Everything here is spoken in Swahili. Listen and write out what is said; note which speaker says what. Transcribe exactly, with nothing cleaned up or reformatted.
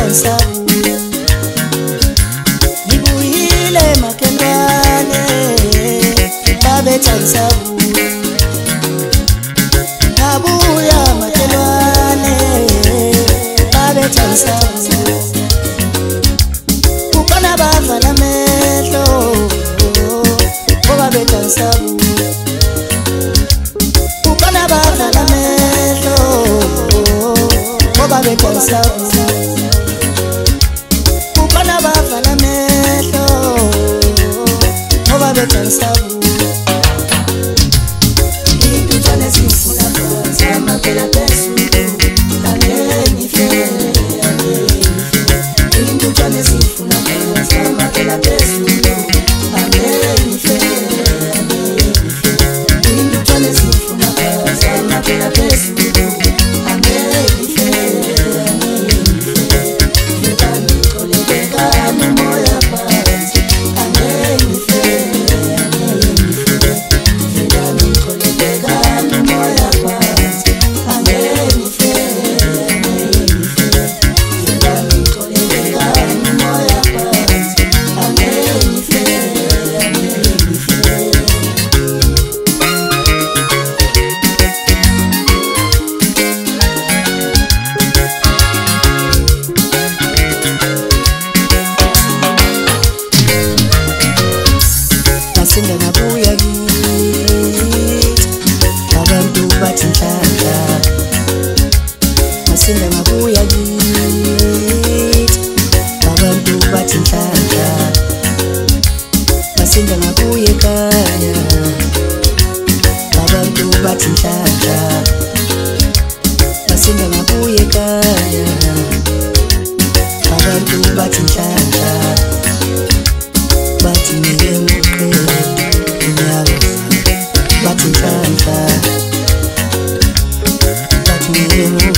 Speaker 1: nsabu ngibuyile makhelwane babetha nsabu ngabuya makhelwane babetha nsabu kukhona bavala amehlo babetha nsabu kukhona bavala amehlo babetha nsabu kukhona bavala amehlo babetha nsabu intutshane zifuna zama phela phezulu angeni fe intutshane zifuna zama phela phezulu angeni fe intutshane zifuna zama phela phezulu angeni fe ngabuya abantu bathi nhlanhla masinda ngabuya abantu bathi nhlanhla masinda ngabuya ekhaya abantu bathi nhlanhla masinda ngabuya ekhaya abantu bathi nhlanhla bathi ngiyemqhela bathi nhlanhla bathi ngiyemqhela